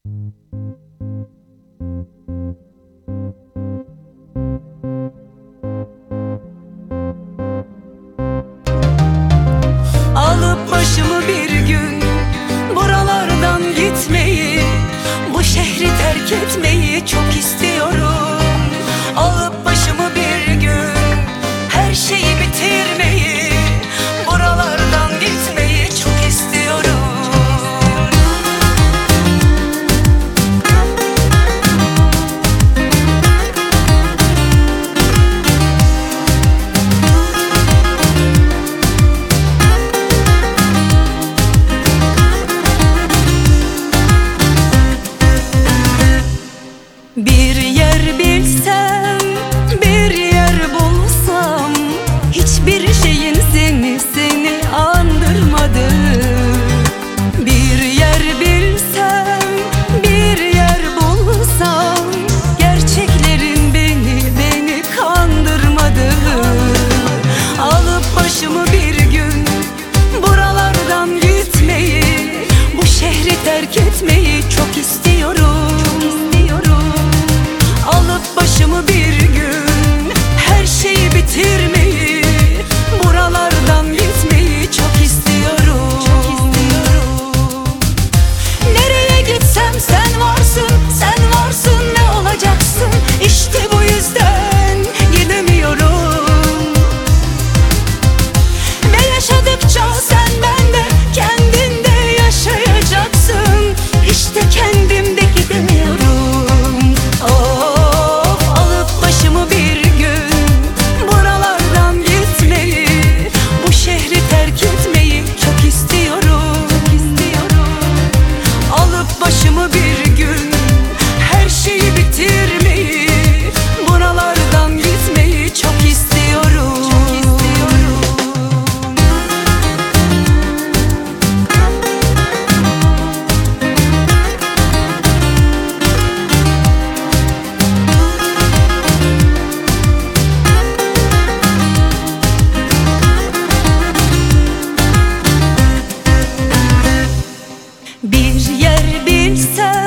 Alıp başımı bir gün buralardan gitmeyi, bu şehri terk etmeyi çok istiyorum. Alıp başımı bir gün her şeyi bitirmeyi, buralardan gitmeyi çok istiyorum. Bir yer bilsem, bir yer bulsam, hiçbir şeyin seni andırmadı. Bir yer bilsem, bir yer bulsam, gerçeklerin beni kandırmadı. Alıp başımı bir gün buralardan gitmeyi, bu şehri terk etmeyi çok istiyorum. Alıp başımı bir gün her şeyi bitirmeyi, buralardan gitmeyi çok istiyorum. Nereye gitsem sen varsın, sen varsın, ne olacaksın? İşte bu yüzden gidemiyorum. Ve yaşadıkça sen bende, kendinde yaşayacaksın. İşte kendimde gidemiyorum. Başımı bir gün her şeyi bitirmeyi, buralardan gitmeyi çok istiyorum. Bir yer bilsem,